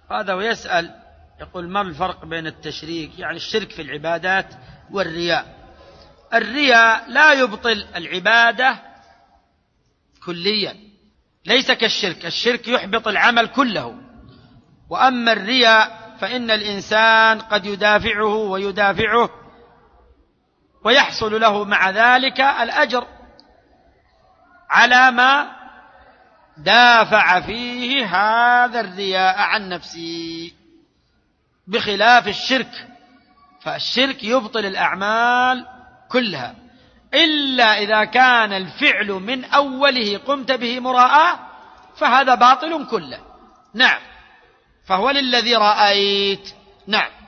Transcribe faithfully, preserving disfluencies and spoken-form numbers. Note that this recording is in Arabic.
هذا ويسأل يقول ما الفرق بين التشريك يعني الشرك في العبادات والرياء؟ الرياء لا يبطل العبادة كليا، ليس كالشرك، الشرك يحبط العمل كله، وأما الرياء فإن الإنسان قد يدافعه ويدافعه ويحصل له مع ذلك الأجر على ما دافع فيه هذا الرياء عن نفسه، بخلاف الشرك، فالشرك يبطل الأعمال كلها إلا إذا كان الفعل من أوله قمت به مراءة فهذا باطل كله. نعم، فهو للذي رأيت. نعم.